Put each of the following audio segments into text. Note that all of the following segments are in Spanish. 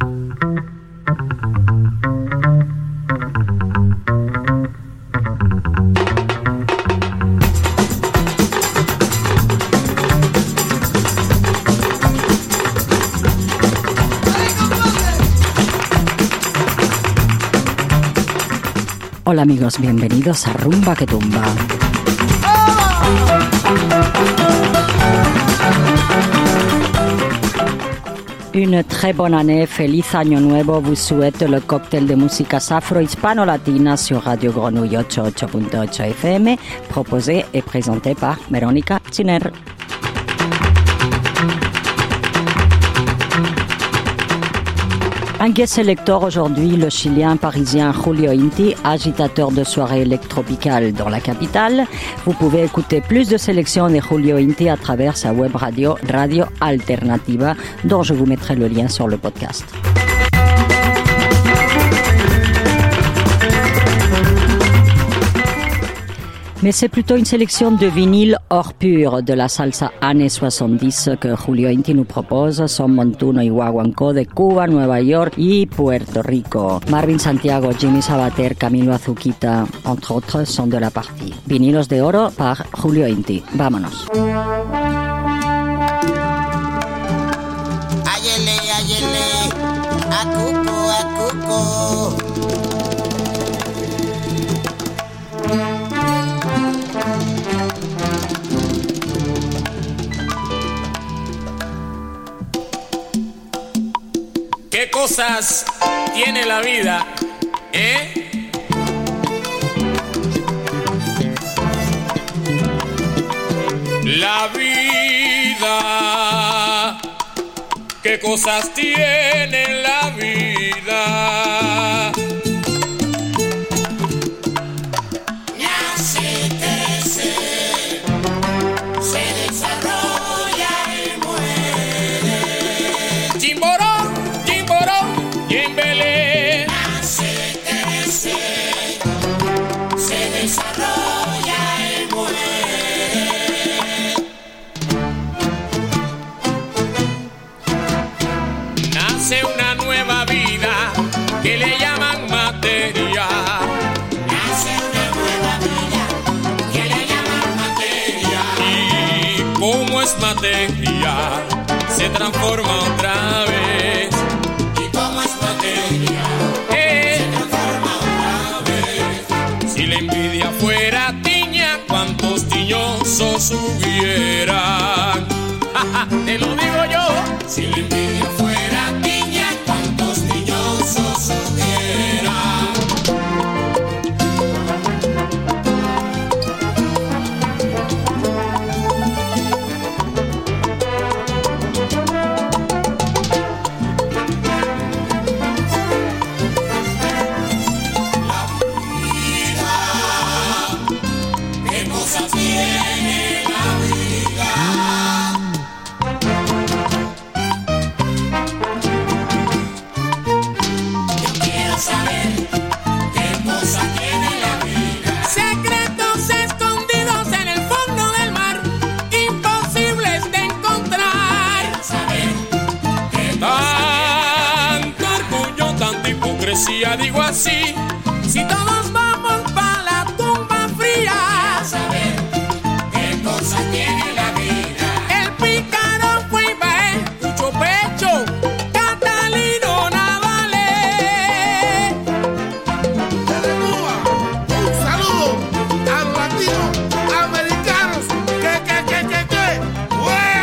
Hola amigos, bienvenidos a Rumba que Tumba. Une très bonne année, feliz año nuevo, vous souhaite le cocktail de músicas afro-hispano-latinas sur Radio Grenouille 88.8 FM, proposé et présenté par Verónica Chiner. Un guest sélecteur aujourd'hui, le Chilien parisien Julio Inti, agitateur de soirées électropicales dans la capitale. Vous pouvez écouter plus de sélections de Julio Inti à travers sa web radio Radio Alternativa, dont je vous mettrai le lien sur le podcast. Mais c'est plutôt une sélection de vinyles hors pur de la salsa années 70 que Julio Inti nous propose. Son montuno y guaguancó de Cuba, Nueva York y Puerto Rico. Marvin Santiago, Jimmy Sabater, Camilo Azuquita, entre autres, sont de la partie. Vinilos de oro par Julio Inti. Vámonos. Ayele, ayele, acuco, acuco. ¿Qué cosas tiene la vida, La vida. ¿Qué cosas tiene la vida? Nace, crece, se desarrolla y muere. Chimborón, chimborón, y en Belén. Nace, crece, se desarrolla y muere. Nace una nueva vida que le llaman materia. Nace una nueva vida que le llaman materia. Y como es materia, se transforma otra vez. Y como es materia, se transforma otra vez. Si la envidia fuera tiña, ¿cuántos tiñosos hubieran? Te lo digo yo. Si la envidia fuera niña, ¿cuántos niñosos hubiera? La vida, ¿qué cosas tiene la vida? Quiero saber qué cosa tiene la vida. Secretos escondidos en el fondo del mar, imposibles de encontrar. Quiero saber qué cosa Tanto orgullo, tanta hipocresía, digo así. Si todos vamos pa' la tumba fría, quiero saber qué cosa tiene la vida. el pícaro fue Ibaé, mucho pecho, Catalino Navale. Desde Cuba, un saludo a los latinos americanos. ¿Qué? ¡Uea!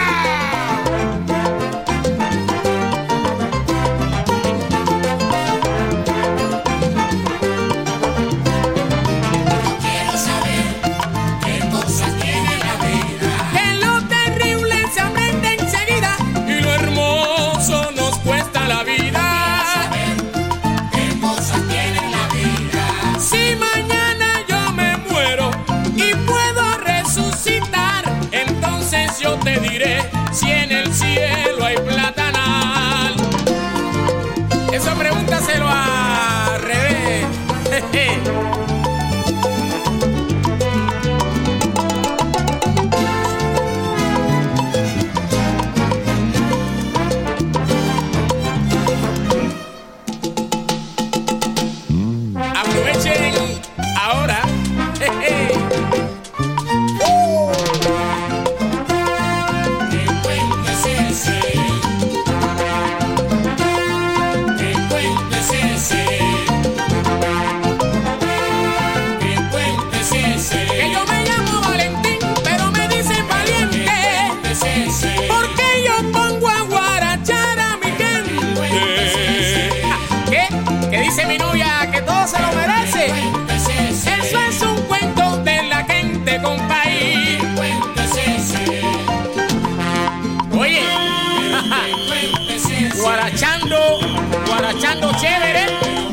chévere.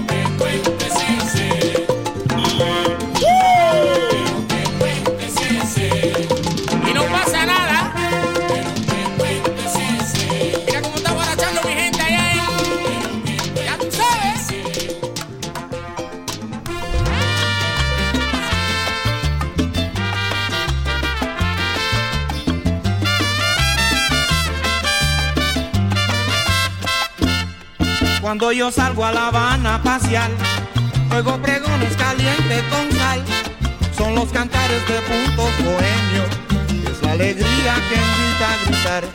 Y no pasa nada. Mira cómo está guarachando mi gente allá, ya tú sabes. Cuando yo salgo a La Habana a pasear, oigo pregones calientes con sal. Son los cantares de puntos bohemios, es la alegría que invita a gritar.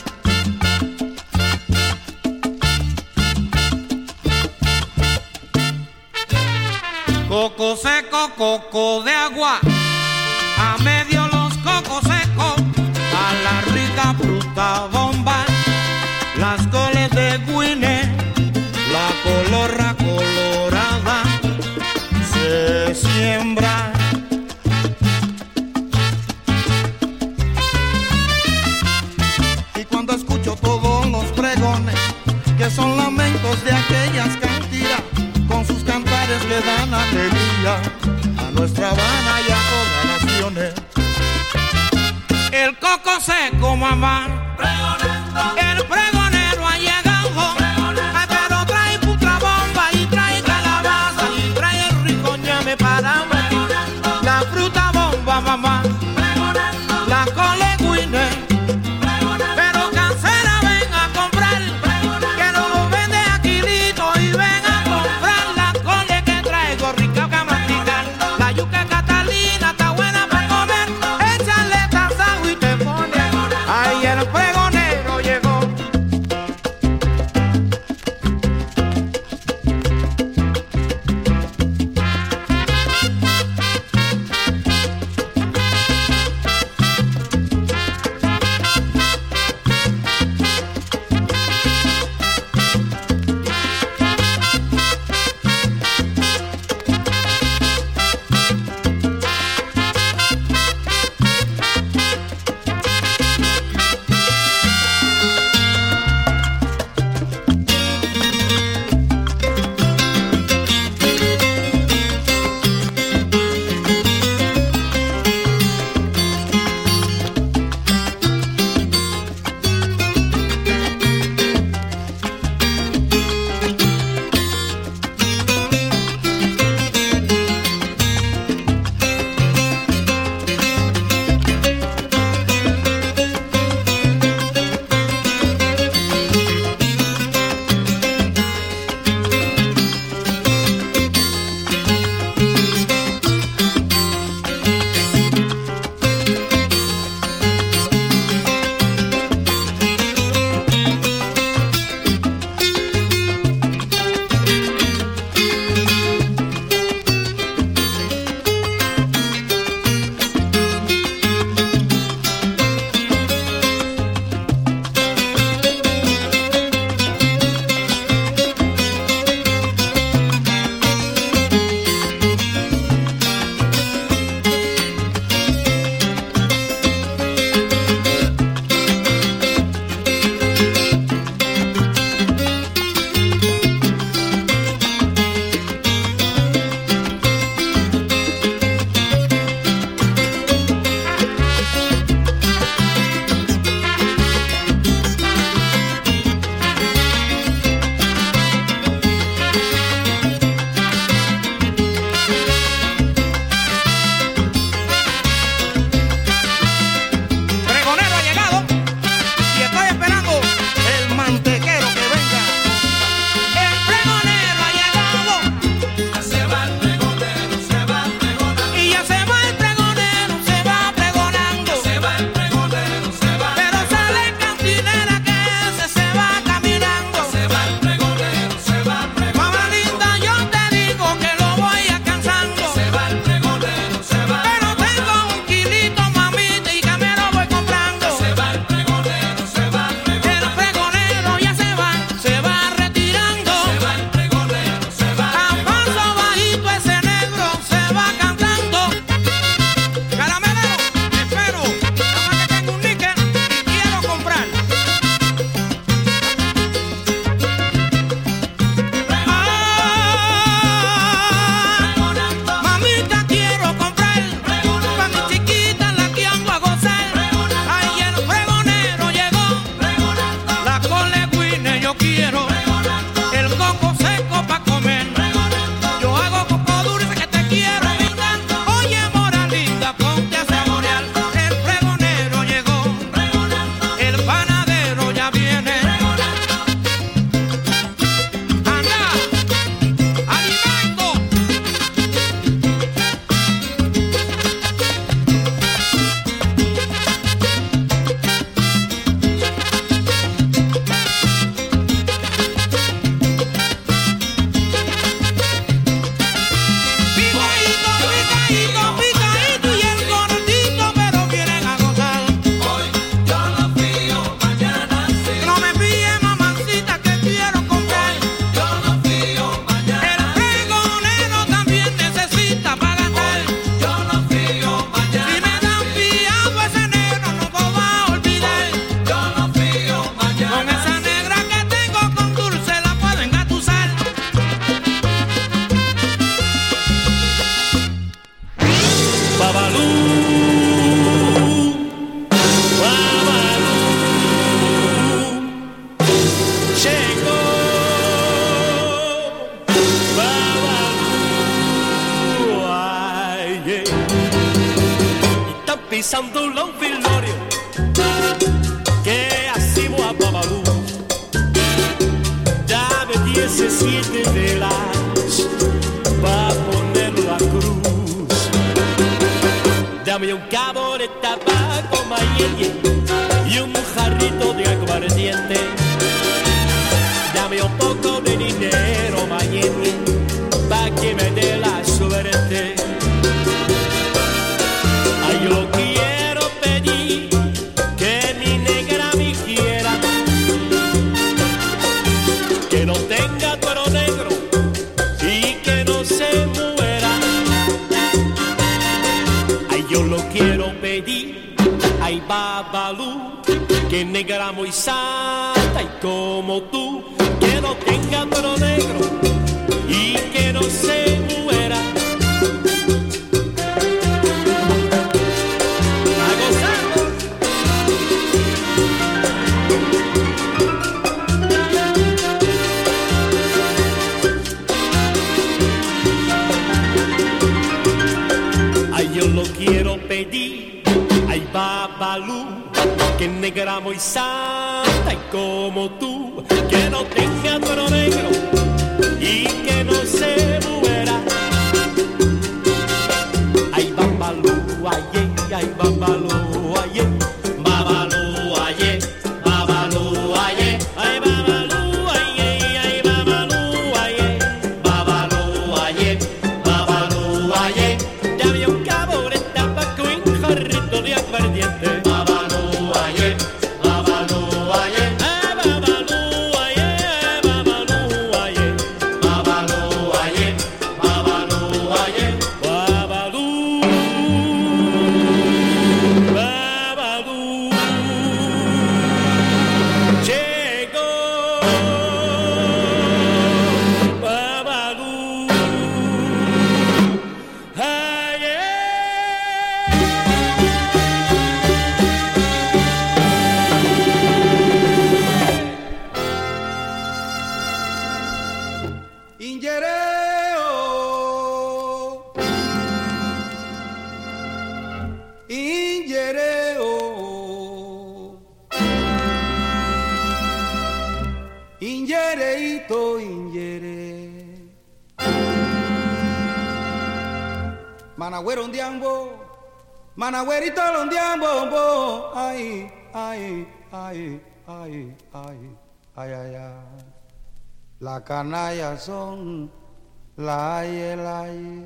Coco seco, coco de agua, a medio los cocos secos, a la rica fruta bomba, las coles de Guinea, la colorra colorada se siembra. Y cuando escucho todos los pregones, que son lamentos de aquellas cantiras, con sus cantares le dan alegría a nuestra Habana y a todas las naciones. El coco seco, mamá, el pregonero ha llegado. Ay, pero trae putra bomba y trae calabaza y trae el rico ñame para la fruta bomba, mamá, la colegüine. Pero cancela, ven a comprar, que no lo vende a kilito, y ven a comprar la cole que traigo rica para masticar. La yuca Catalina está buena para comer, échale tasajo y te pone. Ay, el pisando los vilorios que hacemos a Babalú. Dame 17 velas pa' poner la cruz. Dame un cabo de tabaco mayeye y un jarrito de aguardiente. Dame un poco de dinero mayeye pa' que me dé la suerte. Ay, yo quiero pedir que mi negra me quiera, que no tenga cuero negro y que no se muera. Ay, yo lo quiero pedir, ay, Babalú, que negra muy santa y como tú, que no tenga cuero negro y que no se muera. Yo lo quiero pedir, ay, Babalú, que negra muy santa y como tú, que no tenga cuero negro y que no se muera. Ay, Babalú, ay, ay, Babalú, ay, Babalú, ay, Babalú, ay, ay, Babalú, ay, ay, Babalú, ay, Babalú, ay, Babalú, ay. Dame un cabo de tabaco y un jarrito de aguardiente. Babalú, aye, Babalú, aye, Babalú, aye, Babalú, aye, Babalú, aye, Babalú, aye, Babalú, Babalú. Llegó Babalú. Inyereito, inyere. Managüero un diambo, managüerito un diambo, ay, ay, ay, ay, ay, ay, ay, ay. La canalla son la ay.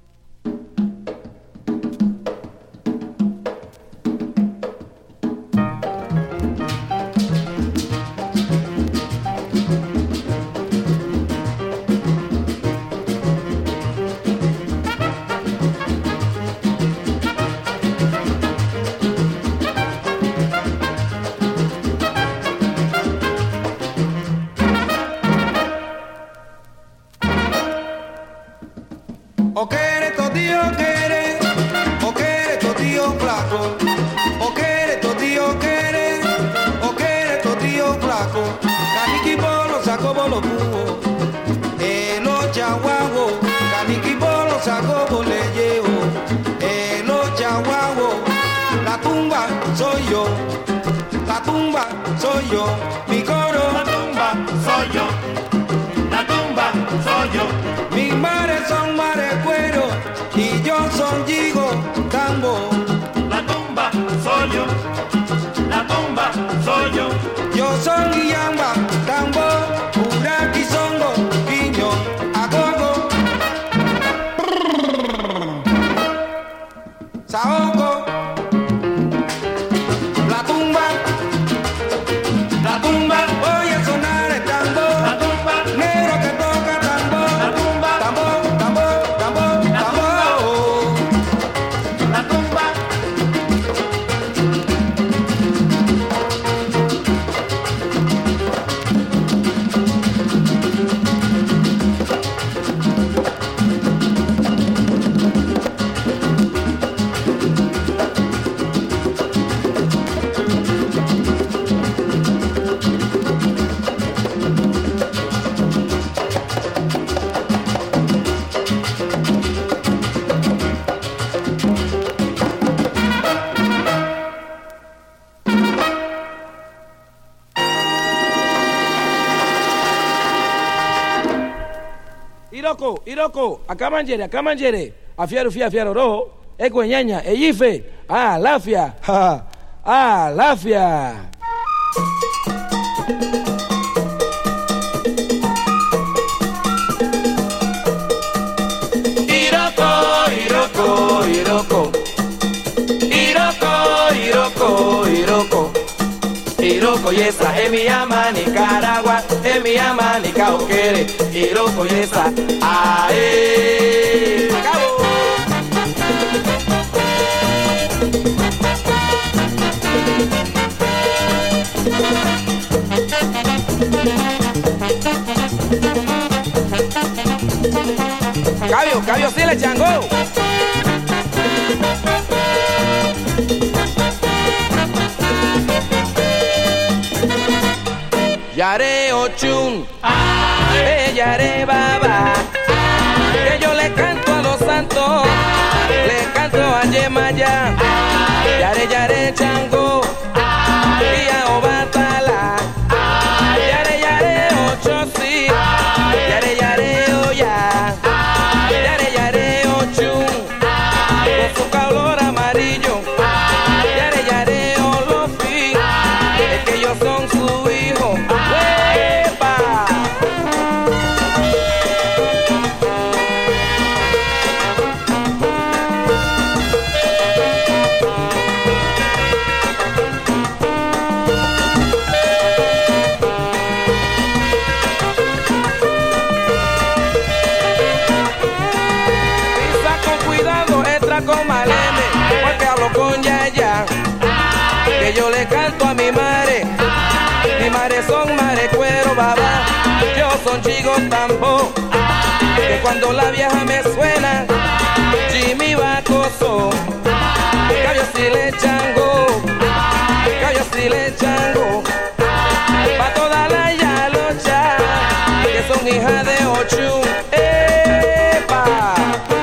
O quiere tu tío, quiere, o quiere tu tío flaco, o quiere tu tío, quiere, o quiere tu tío flaco. Caniqui polo sacó bolo cubo, el chaguago, caniqui polo sacó bole llevo, el chaguago. La tumba soy yo, la tumba soy yo, mi coro. La tumba soy yo, la tumba soy yo. Mis mares son mares cuero y yo son Yigo Tambo. La tumba soy yo, la tumba soy yo. Yo soy Guillamba, Tambo, Uraki, Songo, Quiño, Agogo, Saoco. La tumba, voy a sonar el tambo. La tumba, negro que toca tambo. La tumba, tambo, tambo, tambo, tambo. La tumba. Iroko, acá manjere, afiaro rojo, ecueñaña, ellife, lafia, lafia. Iroko yesa, mi ama Nicaragua, mi ama Nicauquere, Iroko yesa, ae, acabo. Cabio, sí le chango. Yare ochun, yare baba, que yo le canto a los santos, le canto a Yemaya, yare chango, y a Obatala, yare ocho sí, yare oya, yare ochun, con su color amarillo, yare olofi, es que ellos son su hijo. Con Malene, porque hablo con Yaya, que yo le canto a mi madre son mare cuero baba, yo son chicos tambo, que cuando la vieja me suena, Jimmy Bacoso, cabio si le chango, pa' toda la yalocha, que son hijas de Ochun, epa.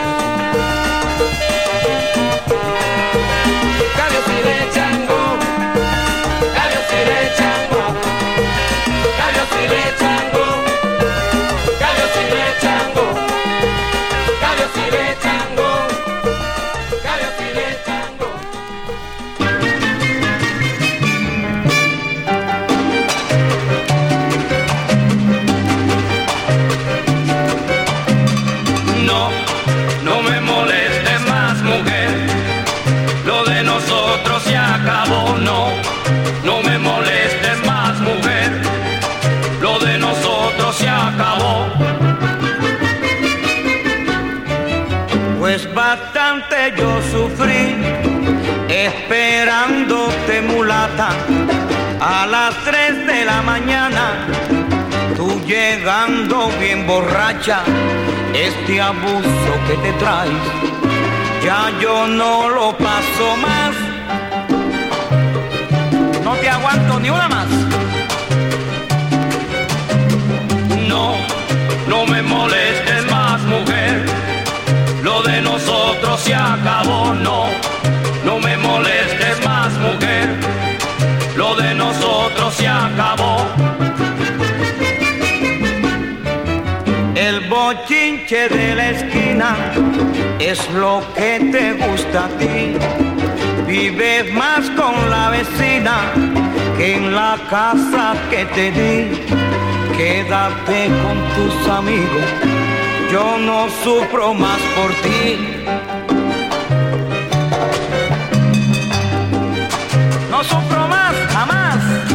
No me molestes más, mujer, lo de nosotros se acabó. No me molestes más, mujer, lo de nosotros se acabó. Pues bastante yo sufrí esperándote, mulata, a las 3 de la mañana, tú llegando bien borracha. Este abuso que te traes, ya yo no lo paso más. No te aguanto ni una más. No me molestes más, mujer, lo de nosotros se acabó. No me molestes más, mujer, lo de nosotros se acabó. El bochinche de la esquina es lo que te gusta a ti. Vives más con la vecina que en la casa que te di. Quédate con tus amigos, yo no sufro más por ti. No sufro más, jamás.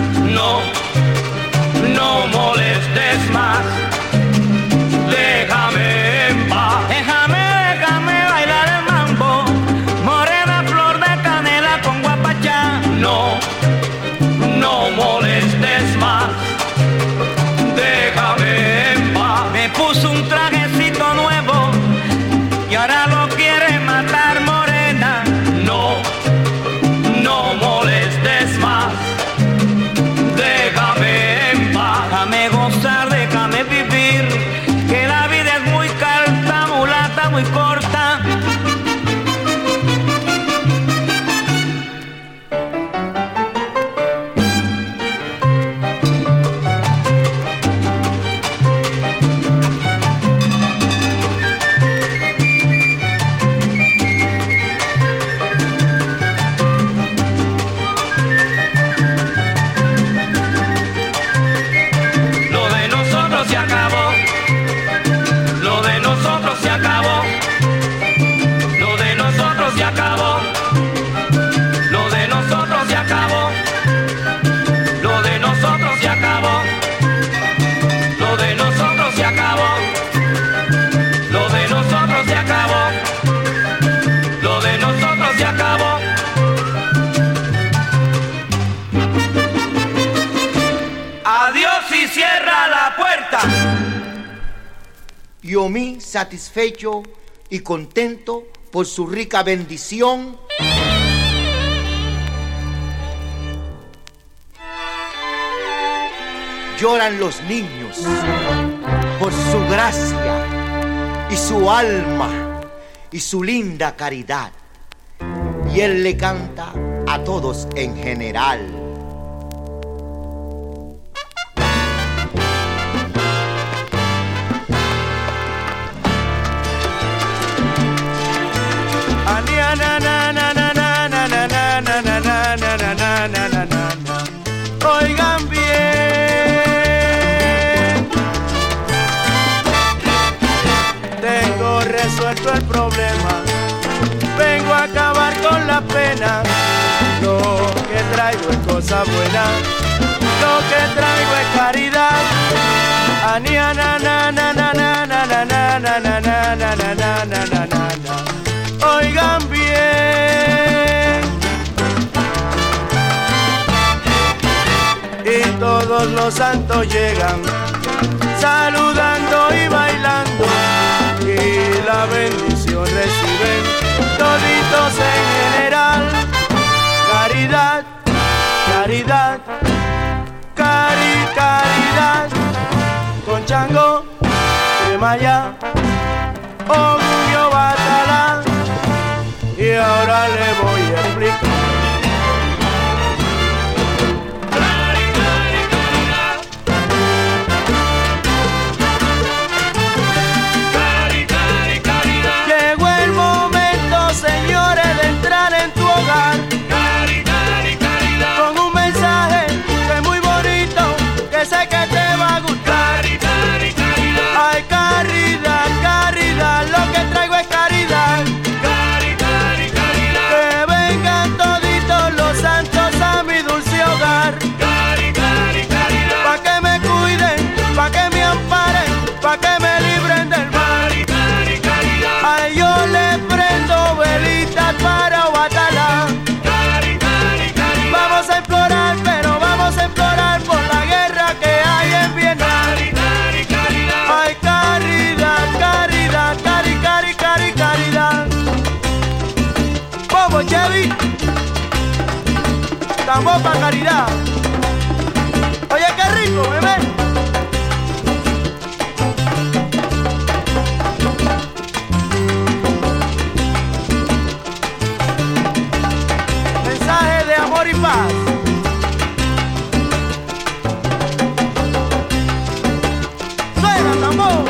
No molestes más. Déjame en paz. Déjame bailar el mambo. Morena, flor de canela con guapachá. No molestes más. Déjame en paz. Me puso un trajecito nuevo y ahora lo quiere matar, morena. No molestes más. Déjame en paz. Déjame gozar, déjame vivir, que la vida es muy corta, mulata, muy corta. y Omi satisfecho y contento por su rica bendición. Lloran los niños por su gracia y su alma y su linda caridad. Y él le canta a todos en general. Oigan bien, tengo resuelto el problema, vengo a acabar con la pena. Lo que traigo es cosa buena, lo que traigo es caridad. Oigan bien, y todos los santos llegan saludando y bailando, y la bendición reciben toditos en general. Caridad, caridad, caridad, con Chango, Cremaya, Orgullo Batalá, y ahora le voy a explicar. Llegó el momento, señores, de entrar en tu hogar con un mensaje que es muy bonito, que sé que te va a gustar. Ay, caridad, caridad, lo que traigo es caridad. Que vengan toditos los santos a mi dulce hogar, pa' que me cuiden, pa' que me amparen, pa' que me libren del mal. Ay, yo le prendo velitas para Obatalá. Vamos a explorar, pero vamos a explorar por la guerra que hay en Vietnam. Ay, caridad, caridad, caridad. Bobo Chevy, tambor pa' caridad. Oye, qué rico, bebé. Mensaje de amor y paz. Suena tambor.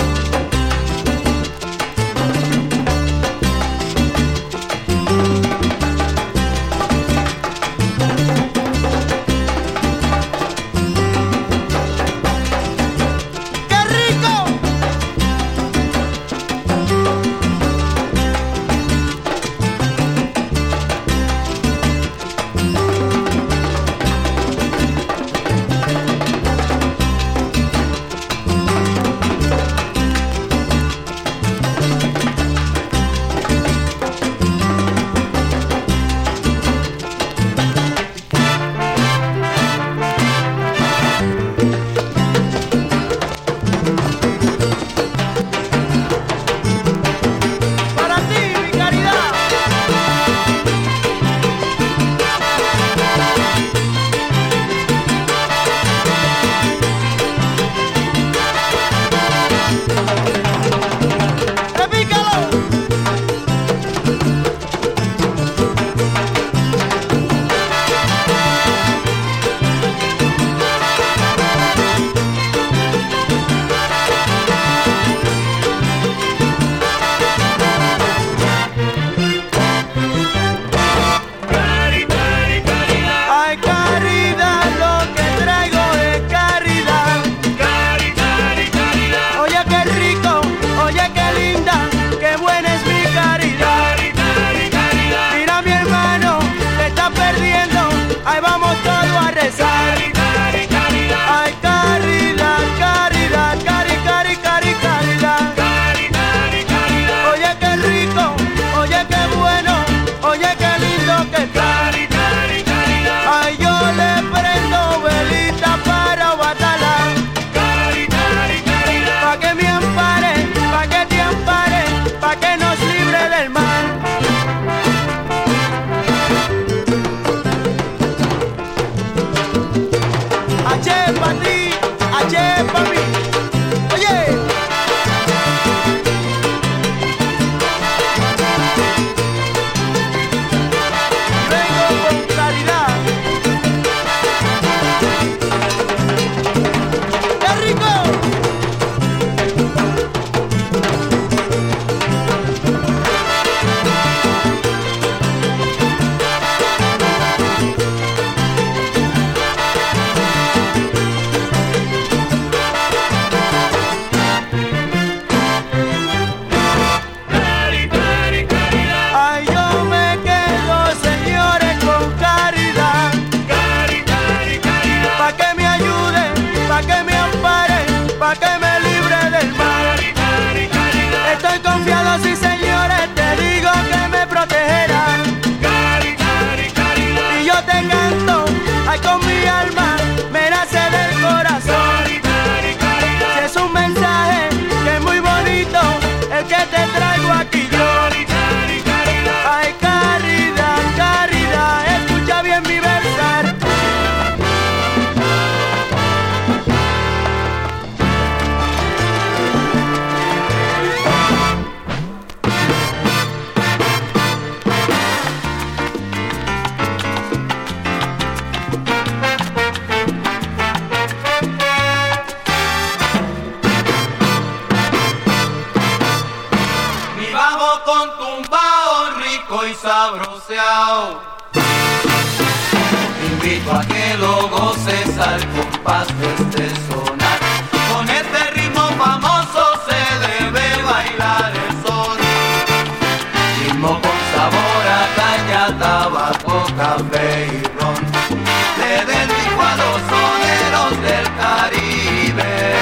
con tumbao rico y sabroseado. Te invito a que lo goces al compás de este sonar. Con este ritmo famoso se debe bailar el son. Ritmo con sabor a caña, tabaco, café y ron. Le dedico a los soneros del Caribe.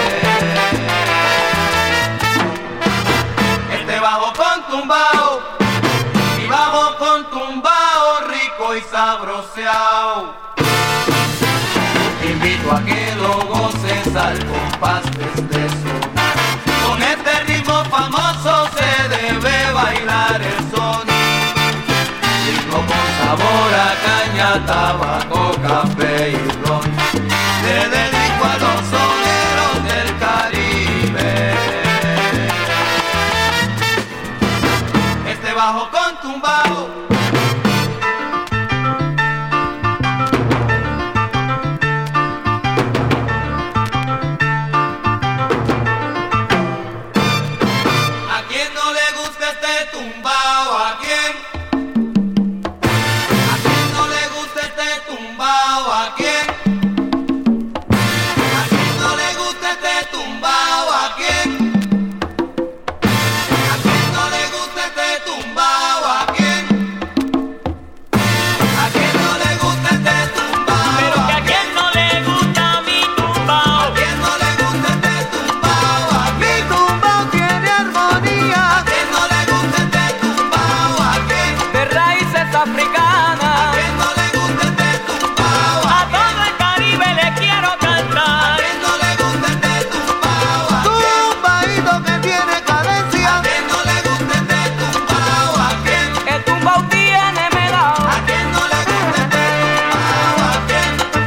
Este bajo con tumbao, mi bajo con tumbao rico y sabroseado. Te invito a que lo goces al compás de este sonar. Con este ritmo famoso se debe bailar el son. Ritmo con sabor a caña, tabaco, café y ron. Le dedico a los soneros del Caribe. Este bajo con tumbao. ¿A quién no le gusta este tumbao? ¿A quién? ¿A quién no le gusta este tumbao? ¿A quién? ¿A quién no le gusta este tumbao? ¿A quién? ¿A quién no le gusta este tumbao? ¿A quién? ¿A quién no le gusta este tumbao? Pero que a quién no le gusta mi tumbao. ¿A quién no le gusta este tumbao? ¿A Mi quién? tumbao tiene armonía. ¿A quién no le gusta este tumbao? ¿A quién? De raíces ¿A africanas, quién no le gusta este tumbao? a todo el Caribe le quiero ¿A cantar. quién no le gusta este tumbao? ¿A quién? Tumbaído que tiene cadencia. ¿A quién no le gusta este tumbao? ¿A quién? El tumbao tiene melao. ¿A quién no le gusta este tumbao? ¿A quién?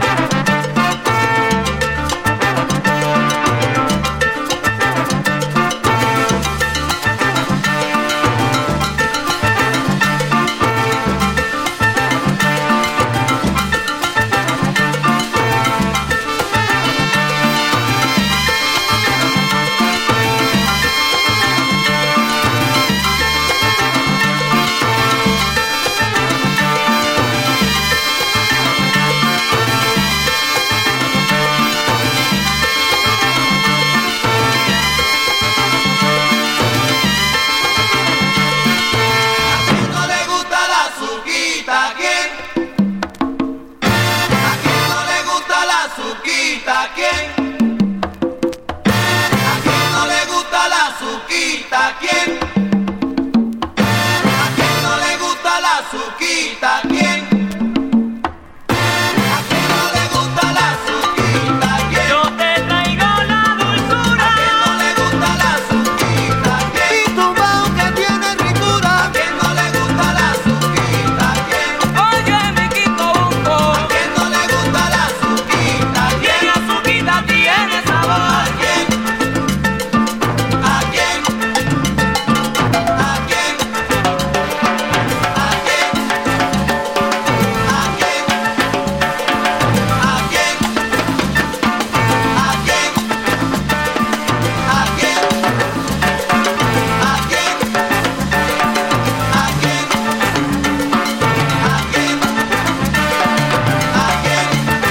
¿A quién no le gusta la azuquita? ¿A quién? ¿A quién no le gusta la azuquita? ¿A quién? ¿A quién no le gusta la azuquita? ¿A quién? ¿A quién no le gusta la azuquita? ¿A quién? ¿A quién no le gusta la azuquita? ¿A quién? Yo te traigo la ¿A dulzura. quién no le gusta la azuquita? ¿A Mi quién? tumbao que tiene ricura. ¿A quién no le gusta la azuquita? ¿A quién? Oye, mi quito bunco. ¿A quién no le gusta la azuquita? ¿A quién? Tiene azuquita, tiene ¿A sabor. quién? ¿A quién? ¿A quién? ¿A quién? ¿A quién? ¿A quién? ¿A quién? ¿A quién? ¿A quién? ¿A quién? ¿A quién? ¿A quién?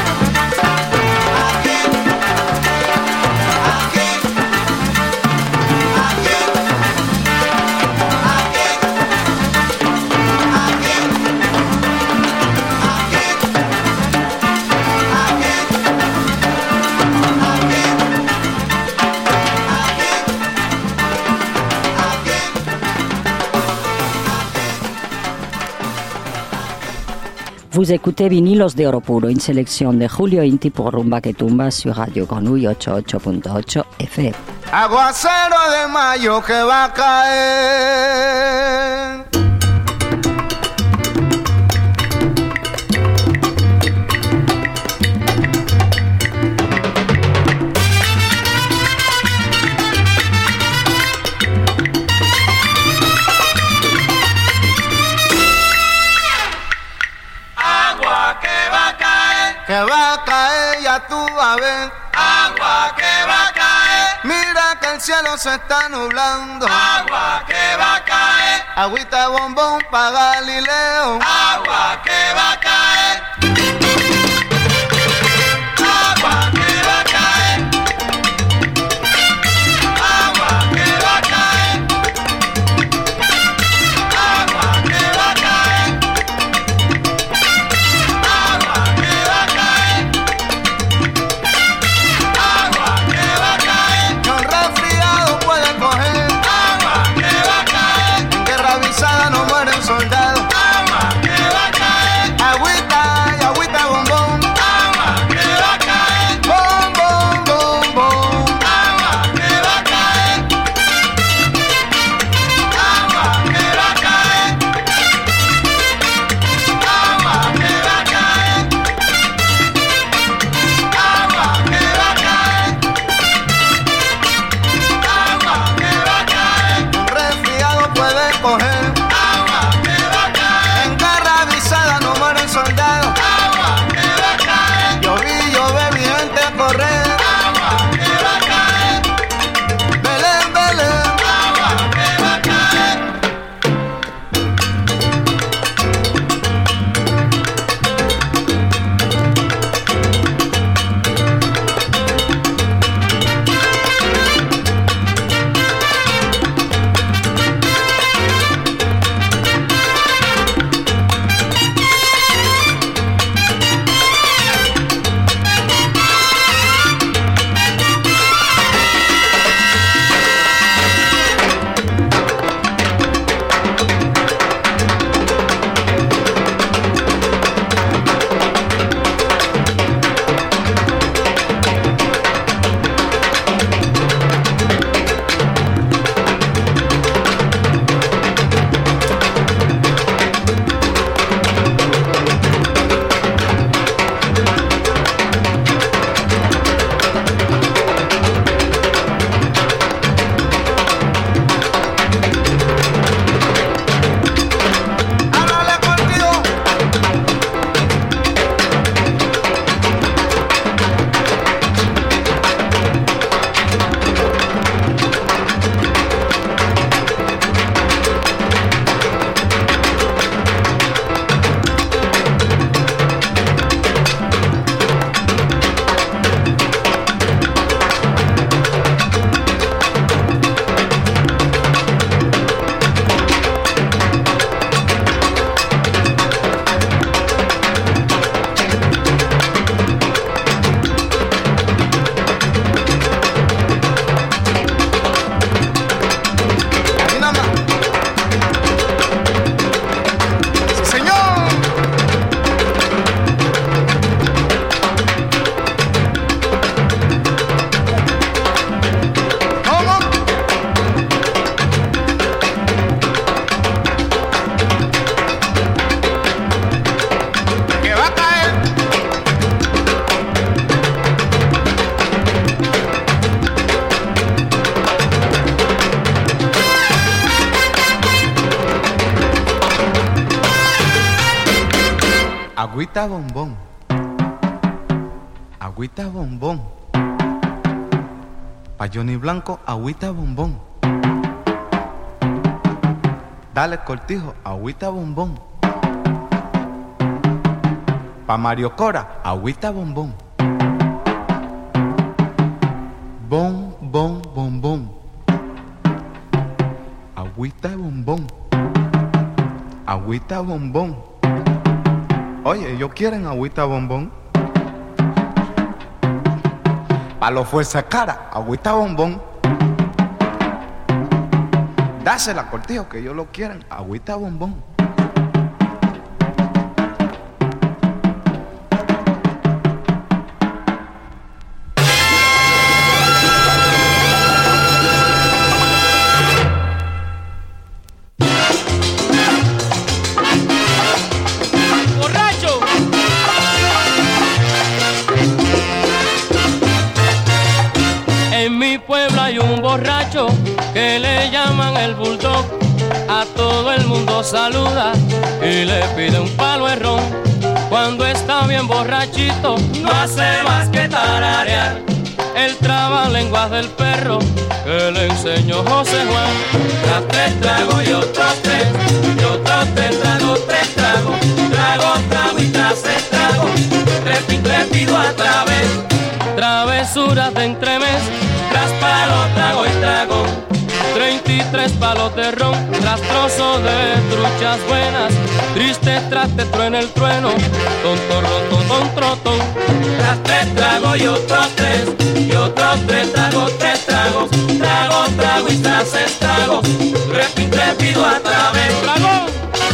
Vous écoutez Vinilos de Oro Puro, une sélection de Julio Inti pour Rumba que Tumba sur Radio Grenouille 88.8 FM. Aguacero de mayo que va a caer. Que va a caer, ya tú vas a ver. Agua que va a caer, Mira que el cielo se está nublando. agua que va a caer, Agüita de bombón pa' Galileo. Agua que va a caer. Agua que va a caer. Agua que va a caer. Agua que va a caer. Agua que va a caer. Agua que va a caer. Que un resfriado puede coger. Agua que va a caer. En guerra avisada no mueren soldados. Agua que va a caer. Agüita y agüita de bombón. Agua que va a caer. Bom, bom, bom, bom. Agua que va a caer. Agua que va a caer. Agua que va a caer. Agua que va a caer. Agua que va a caer. Un resfriado puede coger. Agua que va a caer. En guerra avisada no mueren soldados. Agua que va a caer. Llover, mi gente a correr. Agua que va a caer. Belén, Belén. Agua que va a caer. Háblale contigo. Ahí nada más. Sí, señor. ¿Cómo? Que va a caer. Agüita bombón. Agüita bombón. Pa' Johnny Blanco, agüita bombón. Dale Cortijo, agüita bombón. Pa' Mario Cora, agüita bombón. Bom, bom, bombón. Agüita bombón. Agüita bombón. Oye, ¿ellos quieren agüita bombón? Pa' los fuerza cara, agüita bombón. Dásela, Cortijo, que ellos lo quieren, agüita bombón. ¡Borracho! En mi pueblo hay un borracho que le llaman el bulldog. A todo el mundo saluda y le pide un palo de ron. Cuando está bien borrachito no hace más que tararear el trabalenguas del perro que le enseñó José Juan. Tras 3 tragos y otros 3 intrépido a través. Travesuras de entremés, Tras palo, trago y trago. 33 palos de ron, tras trozo de truchas buenas, triste traste truena el trueno, ton trotón. Tras 3 tragos y otros 3, y otros 3 tragos, 3 tragos. Trago, trago y tras estrago, intrépido a través. ¡Dragón!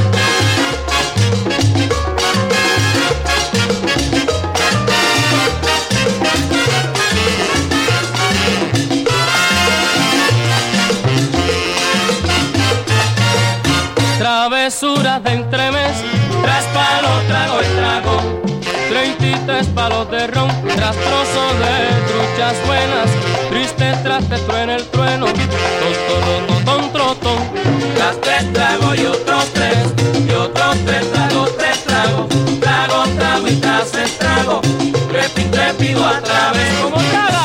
Travesuras de entremés, Tras palo, trago y trago. 33 palos de ron, tras trozo de truchas buenas, triste traste truena el trueno, ton trotón. Tras 3 tragos y otros 3, y otros 3 tragos, 3 tragos. Trago, trago y tras estrago, intrépido a través. ¡Como caga!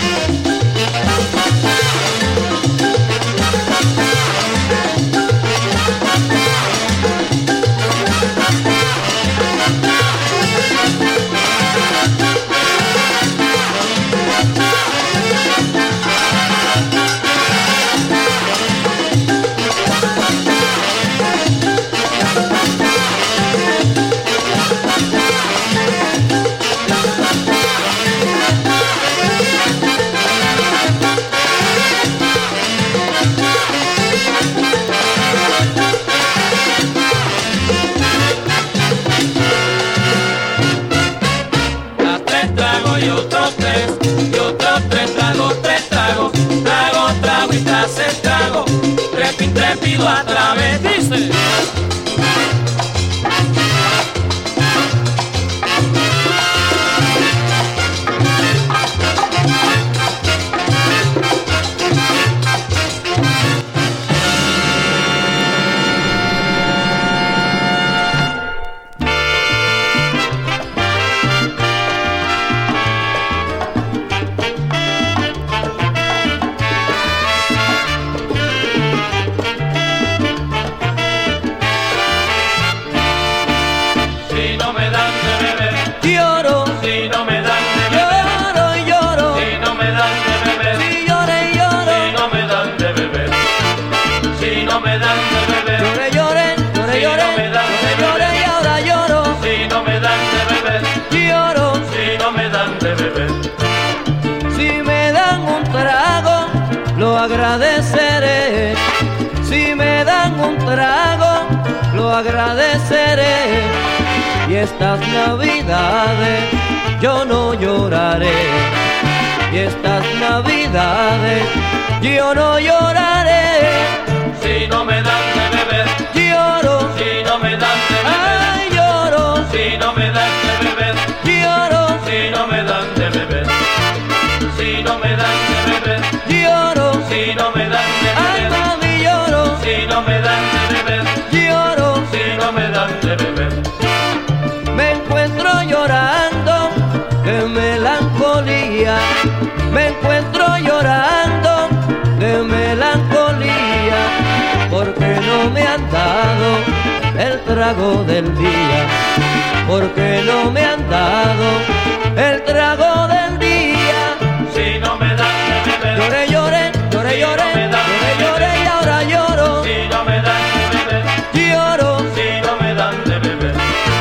Intrépido a través, dice. Agradeceré, si me dan un trago, lo agradeceré. Y estas navidades yo no lloraré. Y estas navidades yo no lloraré. Si no me dan de beber, lloro. Si no me dan de beber, ay, lloro. Si no me dan de beber, lloro. Si no me dan de beber, si no me dan de beber, lloro. Si no me dan de beber, ay, mami, lloro. Si no me dan de beber, lloro. Si no me dan de beber, me encuentro llorando de melancolía. Me encuentro llorando de melancolía, porque no me han dado el trago del día, porque no me han dado el trago del día. Si no me dan de beber, lloré, lloré, lloré, lloré, lloré, lloré y ahora lloro. Si no me dan de beber, lloro. Si no me dan de beber,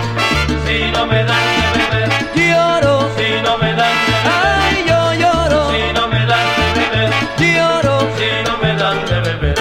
si no me dan de beber, lloro. Si no me dan de beber, ay, yo lloro. Si no me dan de beber, lloro. Si no me dan de beber.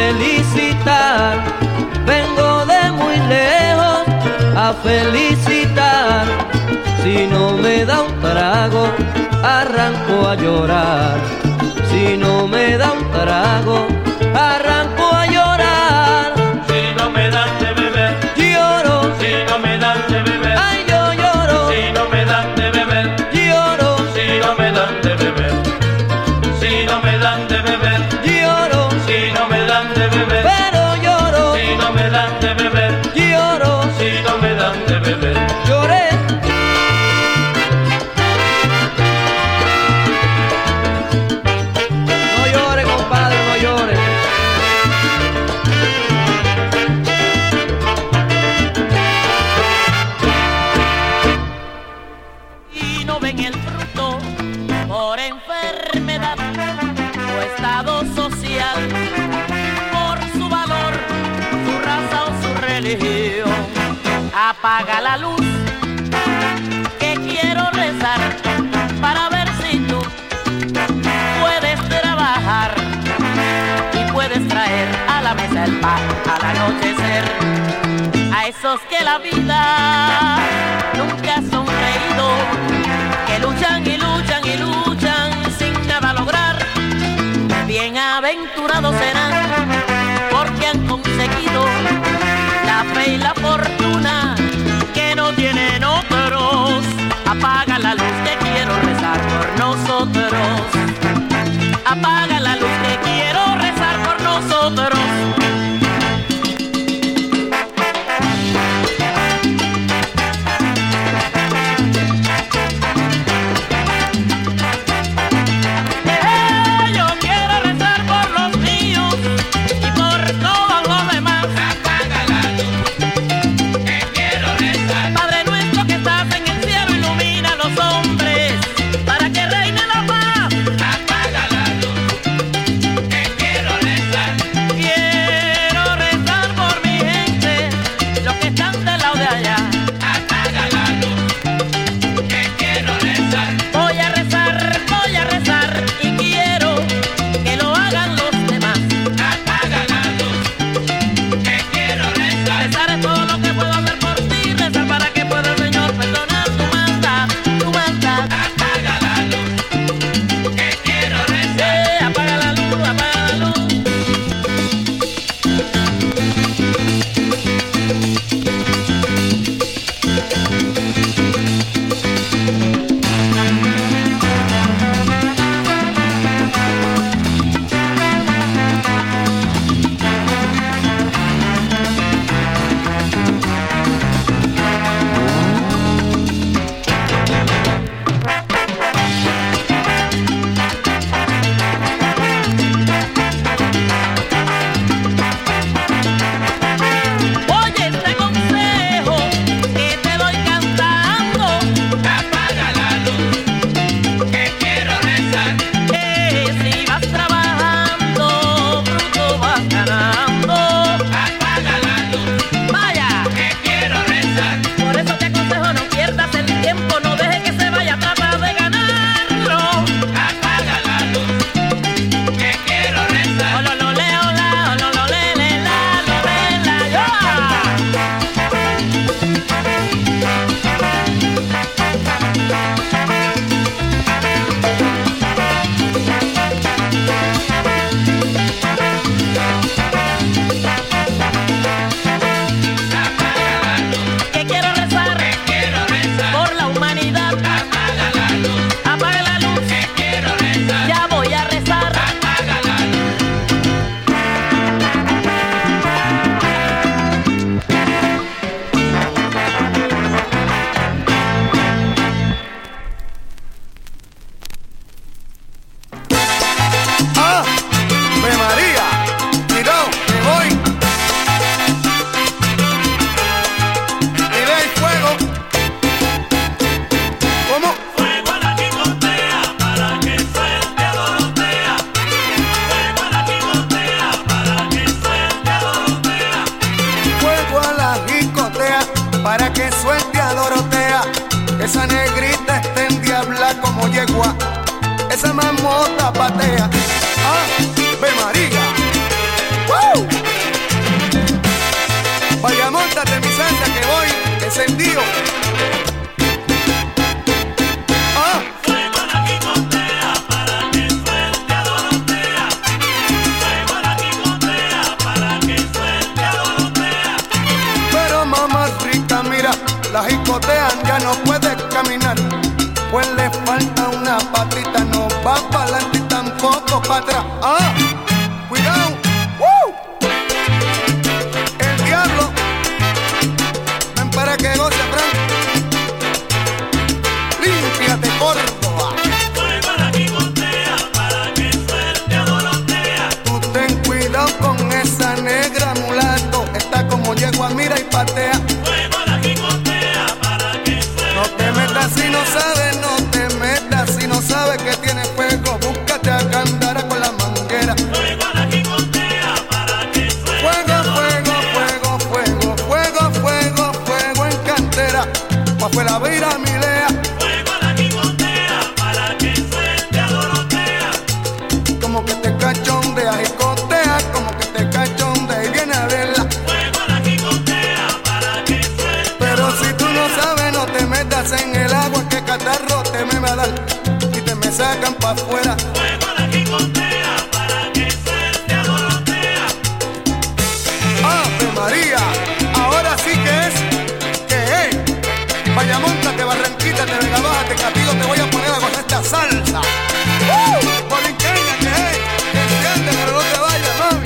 felicitar, vengo de muy lejos a felicitar. Si no me da un trago, arranco a llorar. Si no me da un trago, arranco a llorar. Si no me dan de beber, Lloro, si no me dan de beber, ay yo lloro, si no me dan de beber, lloro, si no me dan de beber, si no me dan de beber, lloro, si no me dan de beber, pero lloro, si no me dan de beber, lloro, si no me dan de beber. lloré. No llore, compadre, no llore. Y no ven el fruto por enfermedad o estado social, por su valor, su raza o su religión. Apaga la luz, que quiero rezar para ver si tú puedes trabajar y puedes traer a la mesa el pan al anochecer. A esos que la vida nunca ha sonreído, que luchan y luchan y luchan sin nada lograr, bienaventurados serán porque han conseguido la fe y la fortuna que no tienen otros. Apaga la luz, que quiero rezar por nosotros. Apaga la luz, que quiero rezar por nosotros. Yo quiero rezar por los míos y por todos los demás. Apaga la luz, que quiero rezar. Padre nuestro que estás en el cielo, ilumina a los hombres para que reine la paz. Apaga la luz, que quiero rezar. Quiero rezar por mi gente, los que están del lado de allá. Apaga la luz, que quiero rezar. Voy a rezar y quiero que lo hagan los demás. Apaga la luz, que quiero rezar. Rezar es todo lo que puedo hacer por ti, rezar para que pueda el Señor perdonar tu maldad, tu maldad. Apaga la luz, que quiero rezar. Apaga la luz, apaga la luz. Oye este consejo que te doy cantando, Apaga la luz, que quiero rezar. que si vas trabajando, fruto vas ganando. Apaga la luz, Vaya, que quiero rezar. por eso te aconsejo no pierdas el tiempo, no dejes que se vaya a tratar de ganarlo. Apaga la luz, que quiero rezar. Ololole, ola, ololole, la, yo. Que quiero rezar por la humanidad. Apaga la luz, Apaga la luz, que quiero rezar. ya voy a rezar. Apaga la luz. ¡Ah! ¡Ave María! ¡Tirón! ¡Me voy! ¡Tiré el fuego! ¿Cómo? Fuego a la chicotea para que suelte a Dorotea. Fuego a la chicotea para que suelte a Dorotea. Fuego a la jicotea para que suelte a Dorotea. Esa negrita está en diabla como yegua. Esa mamota patea. ¡Ah! ¡Ave María! ¡Woo! para atrás. Ah, cuidado. El diablo. Ven para que goce, Frank. Límpiate, Córdoba. Fuego a la jigotea para que suelte a Dorotea. Tú ten cuidado con esa negra mulato. Está como yegua, mira y patea. Fuego a la jigotea para que suelte. No te metas si no sabes, no te metas si no sabes que tiene fuego. Búscate a Candara con la manguera. Fuego a la jigotea para que suelte. Fuego, fuego, fuego, fuego, fuego, fuego, fuego en cantera. Pa' afuera vira mi lea. Fuego a la jigotea para que suelte a Dorotea. Como que te cachondea y cotea, como que te cachondea y viene a verla. Fuego a la jigotea para que suelte. Pero si tú no sabes, no te metas en el agua, que catarro te me va a dar y te me sacan pa' afuera. Fuego a la jigotea para que suelte a Dorotea. ¡Ave María! Ahora sí que es. Vaya, móntate, Barranquita, te Vega Baja, te Castigo, te voy a poner a gozar esta salsa. Boriqueña que es. Enciende, pero no te vayas, mami.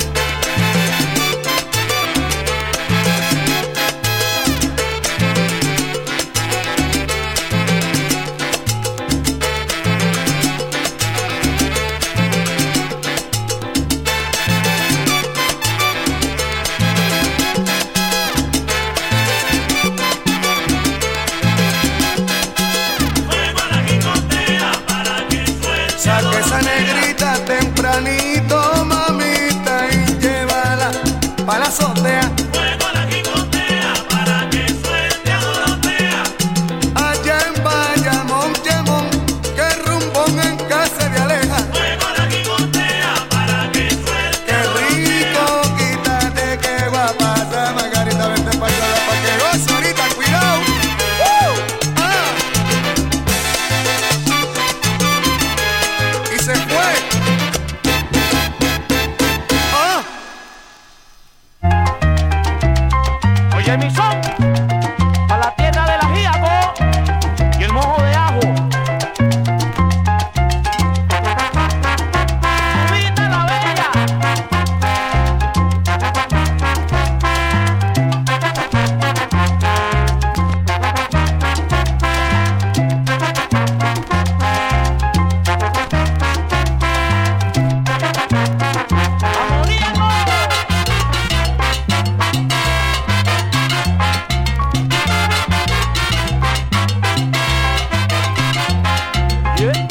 Fuego a la jigotea para que suelte. Saque esa negrita tempranito, mamita, y llévala pa' la azotea. Fuego a la jigotea para que suelte a Dorotea. Allá en Bayamón, Yemón, que rumbón en casa de Aleja. Fuego a la jigotea para que suelte. Qué rico, quítate, qué guapa, esa Margarita, vente pa' allá, pa' que goce ahorita, cuidado. Ah. Y se fue. Ah. Oye, mi son, a la tierra del ajíaco y el mojo de ajo. Subite la bella. ¡Amoníaco! Yeah.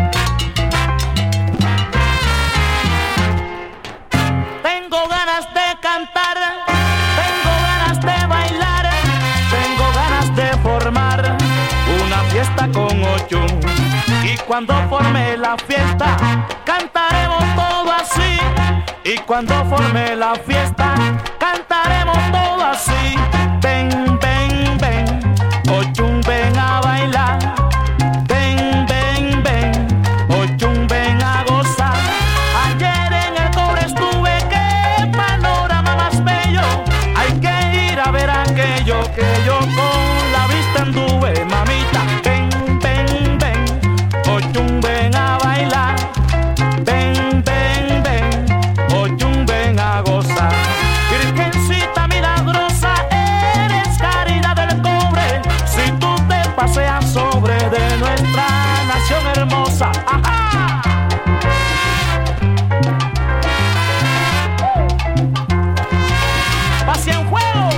Tengo ganas de cantar, tengo ganas de bailar, tengo ganas de formar una fiesta con ocho. Y cuando forme la fiesta, cantaremos todo así. Y cuando forme la fiesta, cantaremos todo así. Ven, ven, ven, ochun, ven a bailar. Ven, ven, ven, ochun, ven a gozar. Ayer en el Cobre estuve, qué panorama más bello. Hay que ir a ver aquello que yo con la vista anduve, mamita. Ven, ven, ven, ochun, ven a bailar. Ven, ven, ven, ochun, ven a gozar. Virgencita milagrosa, eres caridad del Cobre. Si tú te paseas sobre de nuestra nación hermosa. ¡Ajá! ¡Pase en juego!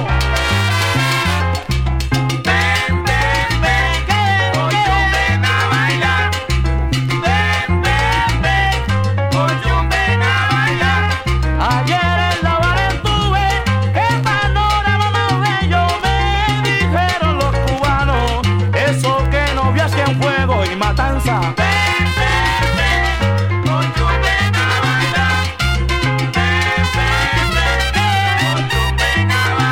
Ven, ven, ven, que ochun, ven a bailar. Ven, ven, ven, ochun, ven a bailar. Ayer en la Habana estuve, qué panorama más bello. Me dijeron los cubanos, eso que no vi hacían fuego y matanza. Ven, ven, ven, ochun, ven a bailar. Ven, ven, ven, que ochun, ven a bailar.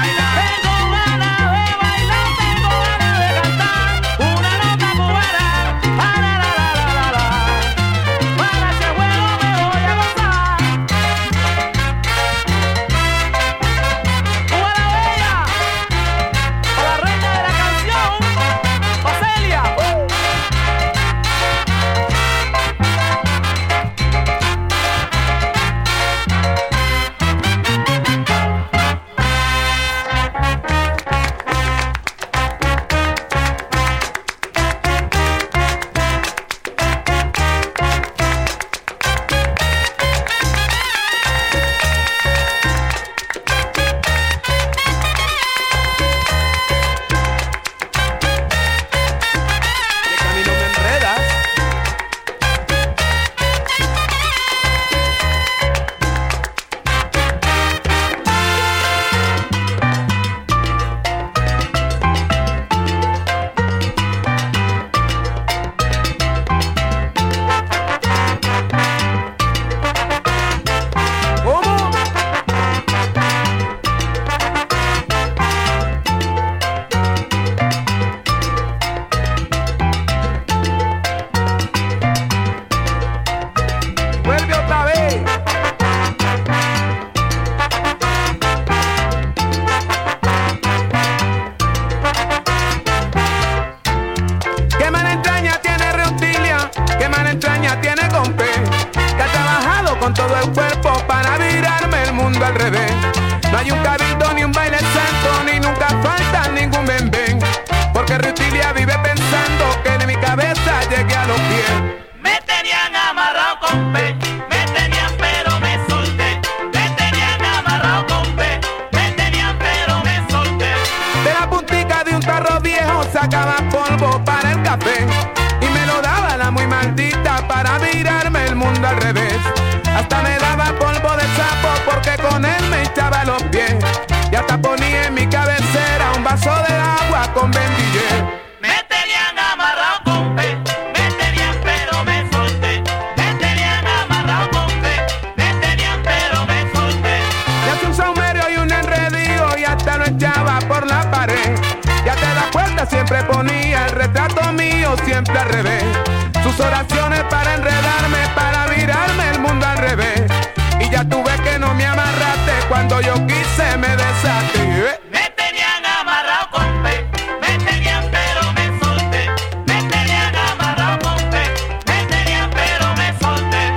hay un cabildo ni un baile santo, ni nunca falta ningún bembén, porque Rutilia vive pensando que de mi cabeza llegué a los pies. Me tenían amarrado con pe, me tenían pero me solté. Me tenían amarrado con pe, me tenían pero me solté. De la puntica de un tarro viejo sacaba polvo para el café y me lo daba la muy maldita para virarme el mundo al revés. Hasta me daba polvo de sapo porque con él me hinchaba los pies y hasta ponía en mi cabecera un vaso de agua con bendillé. Me tenían amarrado con pe, me tenían pero me solté. Me tenían amarrado con pe, me tenían pero me solté. Le hacía un saumerio y un enredillo y hasta lo echaba por la pared. Ya te das cuenta, siempre ponía el retrato mío siempre al revés. Sus oraciones para enredarme, para virarme el mundo al revés. Y ya tú ves que no me amarraste, cuando yo quise me desaté. Me tenían amarrado con pe, me tenían pero me solté. Me tenían amarrado con pe, me tenían pero me solté.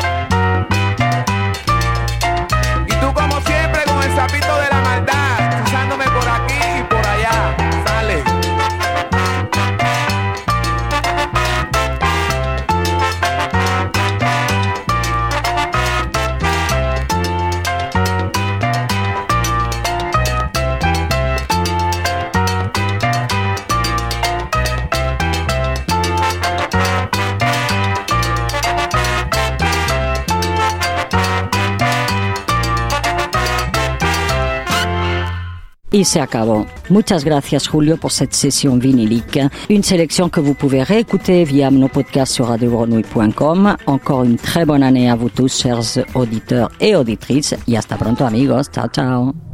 Y tú como siempre con el sapito de la maldad, usándome por aquí y por allá. Sale. Y se acabó. Muchas gracias, Julio, por cette session vinilique. Une sélection que vous pouvez réécouter via nos podcasts sur radiogrenouille.com. Encore une très bonne année à vous tous, chers auditeurs et auditrices. Y hasta pronto, amigos. Ciao, ciao.